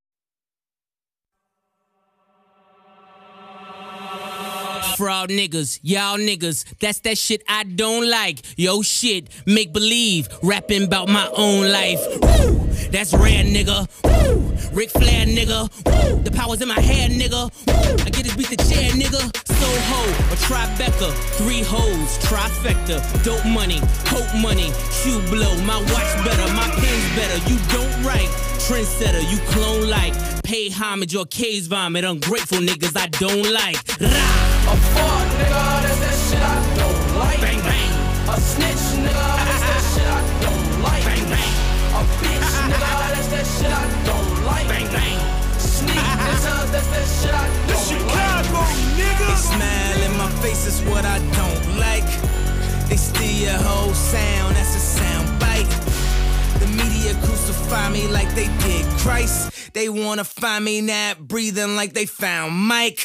Fraud niggas, y'all niggas, that's that shit I don't like. Yo shit, make believe, rapping about my own life. Woo! That's rare, nigga. Woo! Ric Flair, nigga. Woo! The power's in my hair, nigga. Woo! I get this beat the chair, nigga. Soho, a Tribeca, 3 hoes, trifecta, dope money, hope money, shoe blow, my watch better, my pen's better. You don't write, trendsetter, you clone like. Pay homage or case vomit, ungrateful niggas I don't like. Rah! A fuck nigga, that's that shit I don't like. Bang bang. A snitch nigga, that's that shit I don't like. Bang bang. A bitch nigga, that's that shit I don't like. Bang bang. Sneak niggas, that's that shit I don't like. Chicago nigga. They smile in my face is what I don't like. They steal your whole sound, that's a sound bite. The media crucify me like they did Christ. They wanna find me not breathing like they found Mike.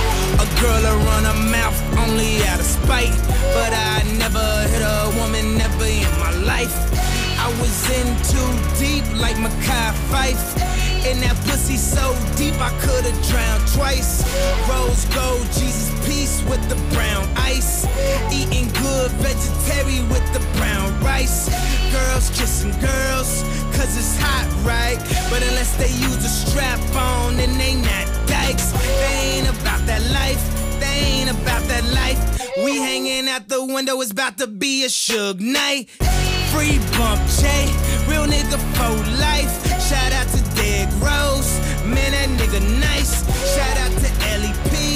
A girl will run her mouth only out of spite, but I never hit a woman, never in my life. I was in too deep like Mekhi Phife. And that pussy so deep I could've drowned twice. Rose gold, Jesus peace with the brown ice. Eating good vegetarian with the brown rice. Girls kissing girls, cause it's hot, right? But unless they use a strap on, then they not dykes. They ain't about that life, they ain't about that life. We hanging out the window, it's about to be a Suge night. Free bump J, real nigga for life. Shout out to Derrick Rose, man that nigga nice. Shout out to LEP,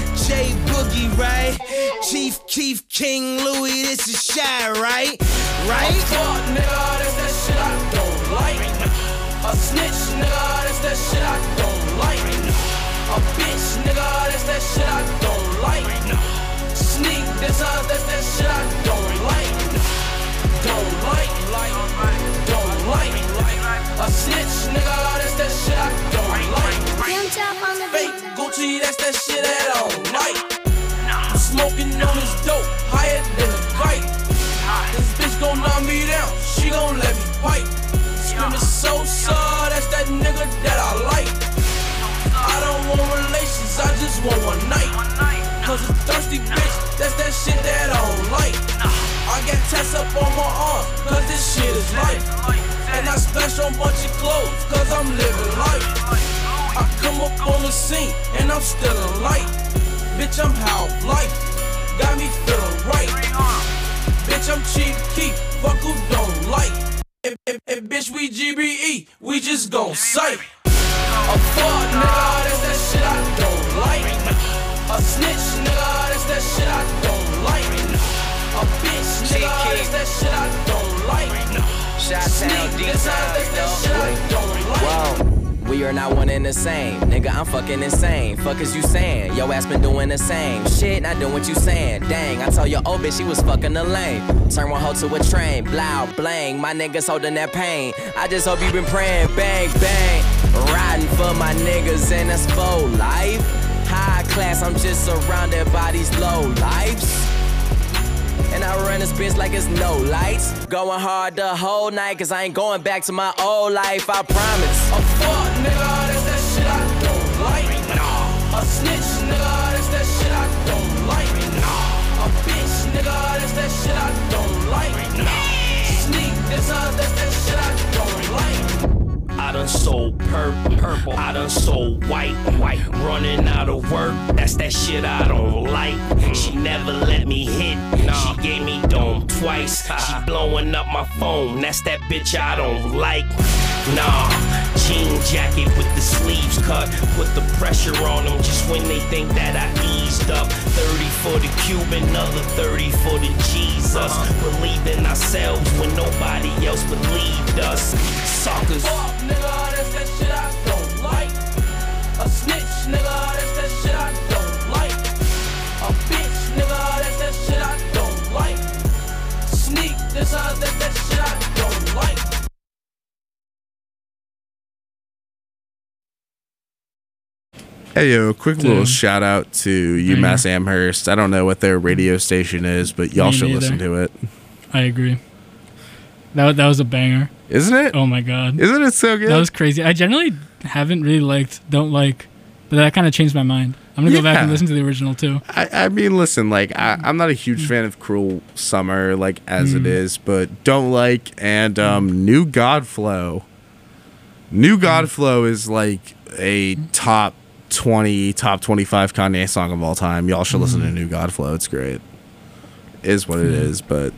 J Boogie, right? Chief Keef, King Louis, this is Shy, right? Right? A fuck nigga, that's that shit I don't like. A snitch nigga, that's that shit I don't like. A bitch nigga, that's that shit I don't like. Sneak niggas, that's that shit I don't like. Don't like, don't like. A snitch, nigga, that's that shit I don't like. Fake Gucci, that's that shit that I don't like. I'm smoking on this dope, higher than a kite. This bitch gon' knock me down, she gon' let me fight. Screaming so, that's that nigga that I like. I don't want relations, I just want one night. Cause a thirsty bitch, that's that shit that I don't like. I got tats up on my arm, cause this shit is life. And I splash on bunch of clothes, cause I'm living life. I come up on the scene, and I'm still alight. Bitch, I'm half life, got me feeling right. Bitch, I'm Chief Keef, fuck who don't like. If bitch, we GBE, we just gon' sight. A fuck nigga, that's that shit I don't like. A snitch nigga, that's that shit I don't like. A bitch nigga, that's that shit I don't like. Sneak niggas, that's that shit I don't like. Whoa. We are not one and the same. Nigga, I'm fucking insane. Fuck is you saying? Yo ass been doing the same shit, not doing what you saying. Dang, I told your old bitch she was fucking the lane. Turn one hoe to a train. Blow, blang, my niggas holding that pain. I just hope you been praying, bang, bang. Riding for my niggas and that's full life. High class, I'm just surrounded by these low lives. And I run this bitch like it's no lights. Going hard the whole night, cause I ain't going back to my old life, I promise. A fuck nigga, that's that shit I don't like. A snitch nigga, that's that shit I don't like. A bitch nigga, that's that shit I don't like. Sneak niggas, that's that shit I don't like. I done sold perp purple. I done sold white, running out of work. That's that shit I don't like. She never let me hit. She gave me dome twice. She blowing up my phone. That's that bitch I don't like. Nah, jean jacket with the sleeves cut. Put the pressure on them just when they think that I eased up. 30 for the Cuban, another 30 for the Jesus. Believe in ourselves when nobody else believed us. Suckers. Fuck, nigga, that's that shit I don't like. A snitch, nigga, that's that shit I don't like. A bitch, nigga, that's that shit I don't like. Sneak, that's that shit I don't like. Hey, yo, quick little shout out to UMass Amherst. I don't know what their radio station is, but y'all should listen to it. I agree. That was a banger. Isn't it? Oh my god. Isn't it so good? That was crazy. I generally haven't really don't like, but that kind of changed my mind. I'm going to go back and listen to the original too. I mean, listen, I'm not a huge fan of Cruel Summer, as it is, but Don't Like and New God Flow. New God Flow is a top 20, top 25 Kanye song of all time. Y'all should listen to New God Flow. It's great. Is what it is, but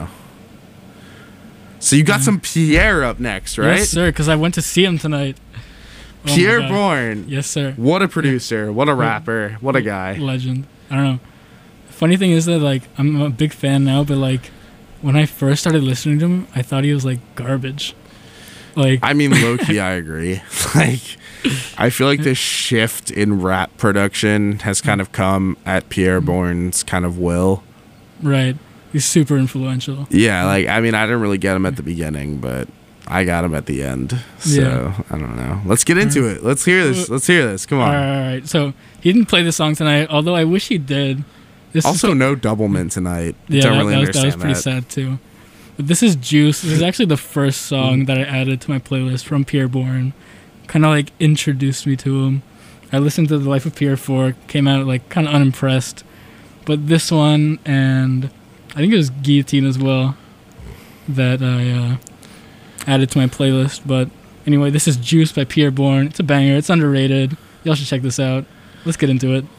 So you got some Pierre up next, right? Yes, sir, because I went to see him tonight. Pierre Bourne. Yes, sir. What a producer. What a rapper. What a guy. Legend. I don't know. The funny thing is that, I'm a big fan now, but, when I first started listening to him, I thought he was, garbage. I mean, low-key, I agree. I feel like this shift in rap production has kind of come at Pierre Bourne's kind of will. Right. He's super influential. Yeah, I didn't really get him at the beginning, but I got him at the end. So, I don't know. Let's get into it. Let's hear this. Come on. All right. So, he didn't play the song tonight, although I wish he did. No Doublemint tonight. Yeah, don't really understand that was pretty sad, too. But this is Juice. This is actually the first song that I added to my playlist from Pierre Bourne. Kind of, introduced me to him. I listened to The Life of Pierre 4, came out, kind of unimpressed. But this one, and I think it was Guillotine as well, that I added to my playlist. But anyway, this is Juice by Pierre Bourne. It's a banger. It's underrated. Y'all should check this out. Let's get into it.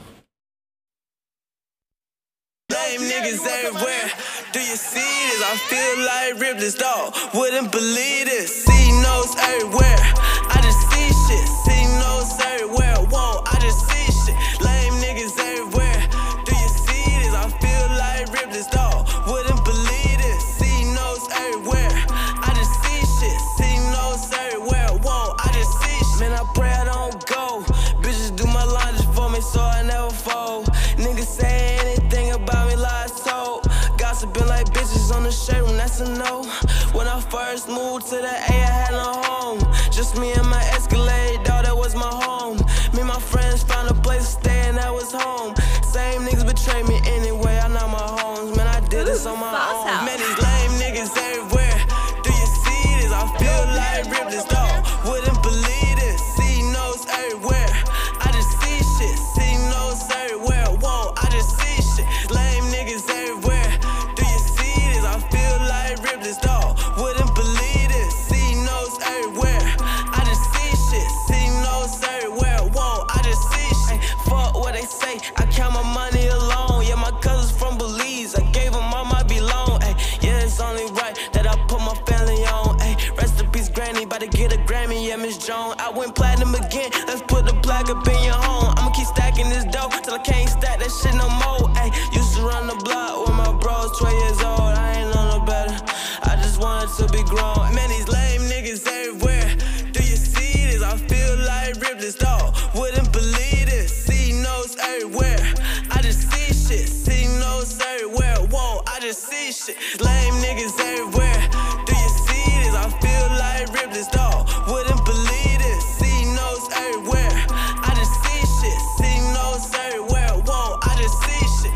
Lame niggas everywhere. Do you see this? I feel like Ripley's dog. Wouldn't believe this. See nose everywhere. I just see shit. See nose everywhere. Whoa, I just see shit. Lame niggas everywhere. Do you see this? I feel like Ripley's dog. Wouldn't believe this. See nose everywhere. I just see shit. See nose everywhere. Whoa, I just see shit. Man, I pray I don't go. Bitches do my laundry for me so I never fold. Niggas say anything about me lies told. Gossiping like bitches on the shade room, that's a no. When I first moved to the A, I had no home. Just me and my Escalade, dawg, that was my home. Me and my friends found a place to stay and that was home. Same niggas betray me anyway, I know my homes. Man, I did this on my own. Man, these lame niggas everywhere. Do you see this? I feel like Ripley's dog. Wouldn't believe this. See nose everywhere. I just see shit. See nose everywhere. Whoa, I just see shit. Lame niggas everywhere. Do you see this? I feel like Ripley's dog. Wouldn't believe this. See nose everywhere. I just see shit. See nose everywhere. Whoa, I just see shit. Fuck what they say. I count my money alone. Yeah, my cousins from Belize. I gave them all my belong. Ay, yeah, it's only right that I put my family on. Ay, rest in peace, Granny. About to get a Grammy. Yeah, Miss Jones. I went platinum again. Let's put the plaque up in your home. I'ma keep stacking this dough till I can't stack that shit no more. Ay, used to run the block with my bros, 12 years old. I ain't know no better. I just wanted to be grown. Man, these lame niggas everywhere. Do you see this? I feel like Ripley's dog. Wouldn't believe this. See nose everywhere. I just see shit. See nose everywhere. Whoa, I just see shit. Lame niggas everywhere. Do you see this? I feel like Ripley's dog. Wouldn't believe this. See nose everywhere. I just see shit. See nose everywhere. Whoa, I just see shit.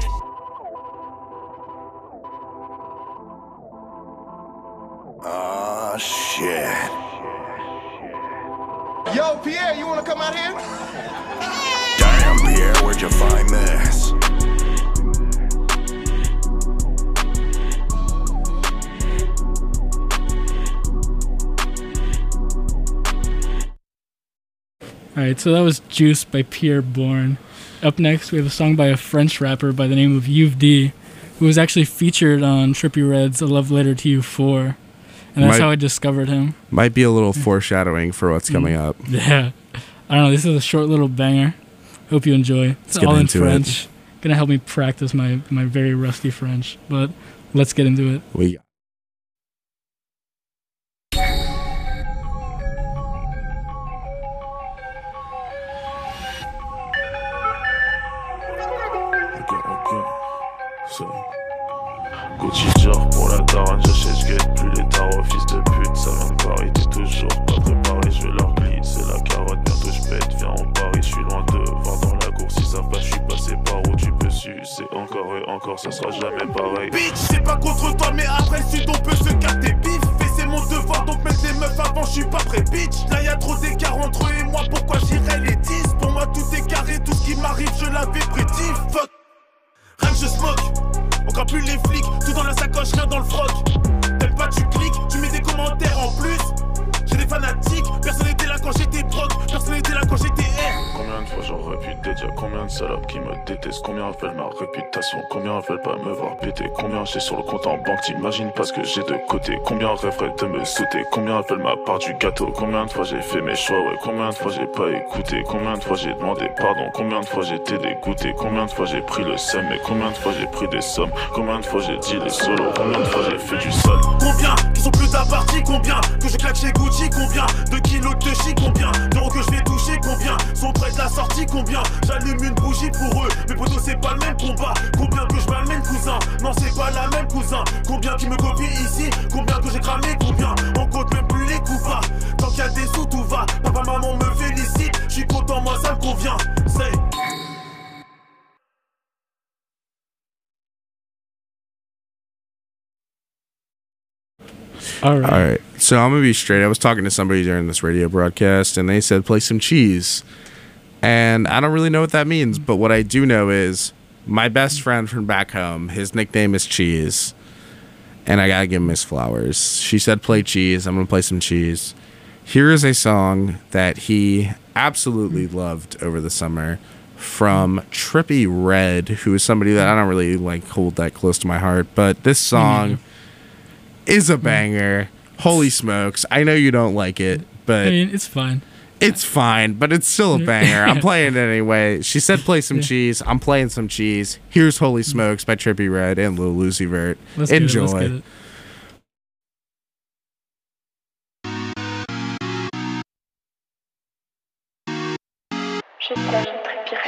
Oh, shit. Yo, Pierre, you wanna come out here? Damn, Pierre, where'd you find this? Alright, so that was Juice by Pierre Bourne. Up next, we have a song by a French rapper by the name of You've D, who was actually featured on Trippie Redd's A Love Letter to You 4. And that's how I discovered him. Might be a little foreshadowing for what's coming up. Yeah. I don't know, this is a short little banger. Hope you enjoy. It's all in French. Gonna help me practice my very rusty French. But let's get into it. We Gucci Dior pour la daronne, j'achète, j'guette plus les tarots, fils de pute, ça vient de Paris, t'es toujours pas préparé, je vais leur glisser la carotte, bientôt j'pète, viens on Paris, j'suis loin de voir dans la course, si ça passe, j'suis passé par où tu peux sucer, encore et encore, ça sera jamais pareil. Bitch, c'est pas contre toi, mais après le sud on peut se capter bif. Et c'est mon devoir, donc mettre les meufs avant, j'suis pas prêt, bitch. Là y'a trop d'écart entre eux et moi, pourquoi j'irais les 10? Pour moi tout est carré, tout ce qui m'arrive, je l'avais prédit, fuck. Rien que je smoke. Encore plus les flics, tout dans la sacoche, rien dans le froc. T'aimes pas, tu cliques, tu mets des commentaires en plus. J'ai des fanatiques, personne n'était là quand j'étais proc, personne n'était là quand j'étais R. Combien de fois j'aurais pu te dire, combien de salopes qui me détestent, combien veulent ma réputation, combien veulent pas me voir péter, combien j'ai sur le compte en banque, t'imagines pas ce que j'ai de côté, combien rêveraient de me sauter, combien veulent ma part du gâteau, combien de fois j'ai fait mes choix, ouais, combien de fois j'ai pas écouté, combien de fois j'ai demandé pardon, combien de fois j'ai été dégoûté, combien de fois j'ai pris le seum, mais combien de fois j'ai pris des sommes, combien de fois j'ai dit les solos, combien de fois j'ai fait du sale. Combien qui sont plus partie, combien que je claque chez Gucci, combien de kilos de chi, combien d'euros que je vais toucher, combien sont prêts de la sortie, combien j'allume une bougie pour eux, mais potos c'est pas le même combat, combien que je m'amène cousin, non c'est pas la même cousin, combien qui me copie ici, combien que j'ai cramé, combien on compte même plus les coups bas, tant qu'il y a des sous tout va, papa maman me félicite, je suis content moi ça me convient, c'est... All right. So I'm going to be straight. I was talking to somebody during this radio broadcast, and they said, play some cheese. And I don't really know what that means, but what I do know is my best friend from back home, his nickname is Cheese. And I got to give him his flowers. She said, play cheese. I'm going to play some cheese. Here is a song that he absolutely loved over the summer from Trippie Redd, who is somebody that I don't really like hold that close to my heart. But this song is a banger. Holy smokes. I know you don't like it, but... I mean, it's fine. It's fine, but it's still a banger. I'm playing it anyway. She said play some cheese. I'm playing some cheese. Here's Holy Smokes by Trippie Redd and Lil Uzi Vert. Enjoy. Let's get it. Je t'aime, Trippie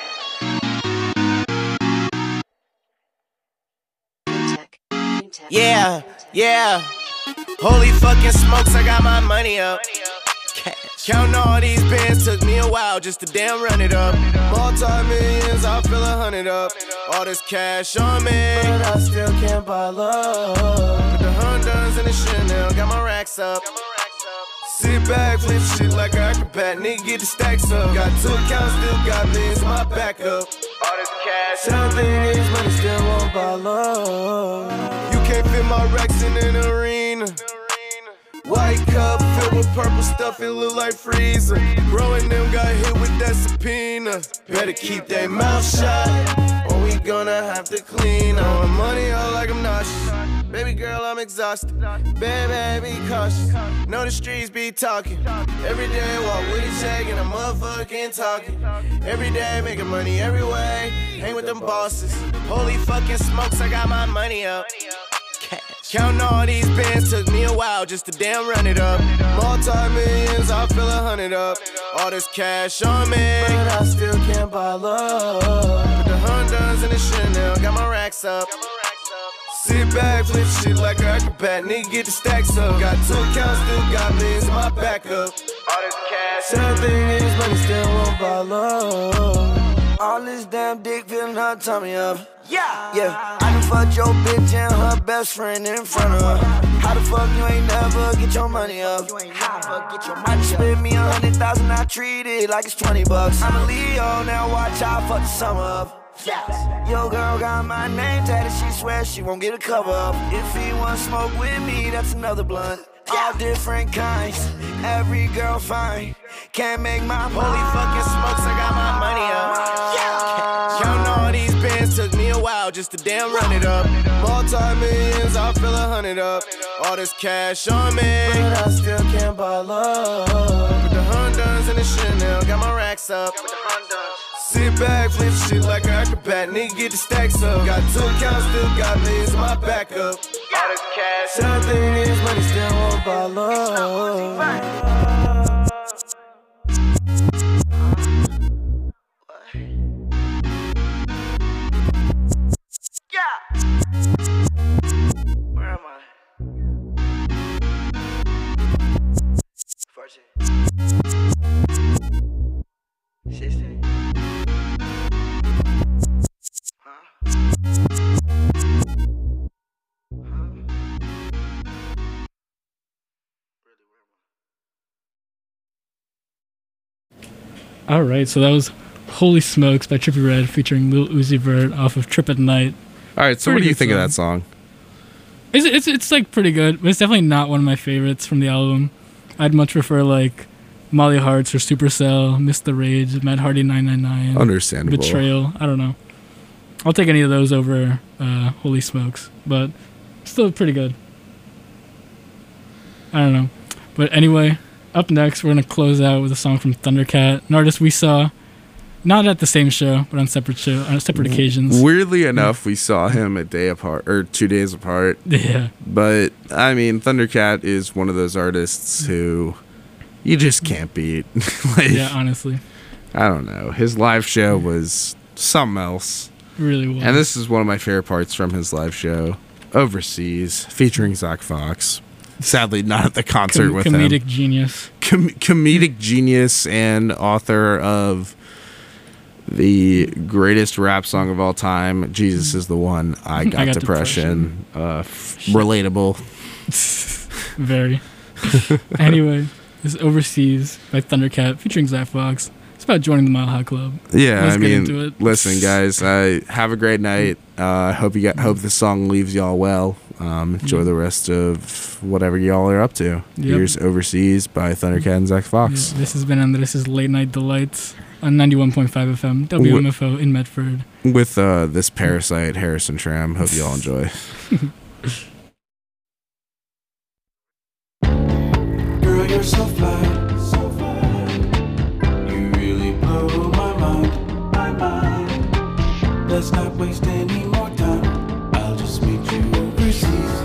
Redd. Yeah, yeah. Holy fucking smokes, I got my money up. Counting all these bands took me a while just to damn run it up. Multi-millions, I feel 100 up. All this cash on me, but I still can't buy love. Put the Hondas in the Chanel, got my racks up. Sit back, flip shit like an acrobat, nigga get the stacks up. Got 2 accounts, still got millions, my backup. All this cash, something is money, still won't buy love. You can't fit my racks in an arena. White cup filled with purple stuff, it look like freezer. Growing them got hit with that subpoena. Better keep their mouth shut, or we gonna have to clean. I want money out like I'm nauseous. Baby girl, I'm exhausted. Baby, be cautious. Know the streets be talking. Every day walk with a check and I'm motherfucking talking. Every day making money every way. Hang with them bosses. Holy fucking smokes, I got my money up. Counting all these bands took me a while just to damn run it up. Multi-millions, I feel 100 up. All this cash on me, but I still can't buy love. Put the Hondas in the Chanel, got my racks up. Sit back, flip shit like an acrobat, nigga get the stacks up. Got 2 accounts, still got millions in my backup. All this cash, something is money, still won't buy love. All this damn dick feeling her tummy up. Yeah, I done fucked your bitch and her best friend in front of her. How the fuck you ain't never get your money up? I just spent me 100,000, I treat it like it's 20 bucks. I'm a Leo, now watch how I fuck the summer up. Yo girl got my name tatted, she swears she won't get a cover up. If he want smoke with me, that's another blunt. All different kinds, every girl fine. Can't make my holy fucking smokes, I got my money up. Y'all know all these bands took me a while just to damn run it up. Multi-millions, I feel 100 up. All this cash on me, but I still can't buy love. With the Hondas and the Chanel, got my racks up. Sit back, flip shit like an acrobat, nigga get the stacks up. Got 2 accounts, still got millions in my backup. All this cash, sad thing is money still won't buy love. Where am I? 14. 16. All right, so that was Holy Smokes by Trippie Redd featuring Lil Uzi Vert off of Trip at Night. All right, so what do you think of that song? It's like pretty good, but it's definitely not one of my favorites from the album. I'd much prefer like Molly Hearts or Supercell, Miss the Rage, Mad Hardy 999. Understandable. Betrayal. I don't know. I'll take any of those over Holy Smokes, but still pretty good. I don't know. But anyway, up next, we're going to close out with a song from Thundercat, an artist we saw not at the same show, but on separate occasions. Weirdly enough, we saw him a day apart, or 2 days apart. Yeah. But, I mean, Thundercat is one of those artists who you just can't beat. Like, yeah, honestly. I don't know. His live show was something else. Really was. And this is one of my favorite parts from his live show, Overseas, featuring Zach Fox. Sadly, not at the concert with him. Comedic genius. Comedic genius and author of the greatest rap song of all time, Jesus is the One. I got depression. Relatable. Very. Anyway, this is Overseas by Thundercat featuring Zach Fox. It's about joining the Mile High Club. Yeah, Let's I get mean, into it. Listen, guys, have a great night. Hope this song leaves y'all well. Enjoy the rest of whatever y'all are up to. Yep. Here's Overseas by Thundercat and Zach Fox. Yeah, this has been Andres' Late Night Delights on 91.5 FM, WMFO in Medford. With this parasite, Harrison Tram. Hope you all enjoy. Girl, you're so fly, so fly. You really blow my mind, my mind. Let's not waste any more time. I'll just meet you overseas.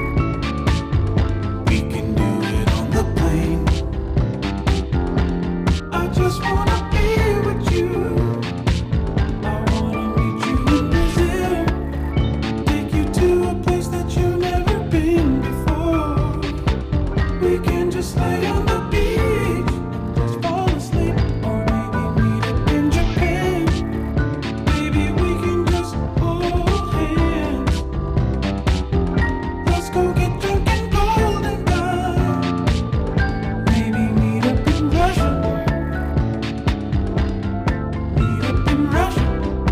We can do it on the plane. I just wanna be with you. I wanna meet you in Brazil. Take you to a place that you've never been before. We can just lay on the beach and just fall asleep, or maybe meet up in Japan. Maybe we can just hold hands. Let's go get drunk and golden dine. Maybe meet up in Russia. Meet up in Russia.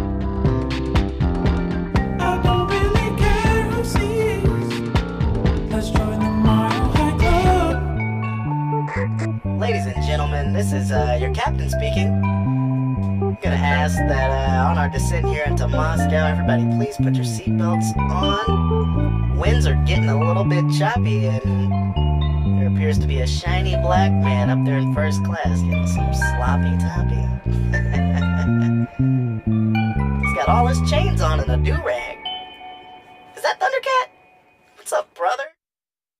I don't really care who sees. Let's join the Mile High Club. Ladies and gentlemen, this is your captain speaking. I'm gonna ask that on our descent here into Moscow, everybody please put your seatbelts on. Winds are getting a little bit choppy, and there appears to be a shiny black man up there in first class getting some sloppy toppy. He's got all his chains on and a do-rag.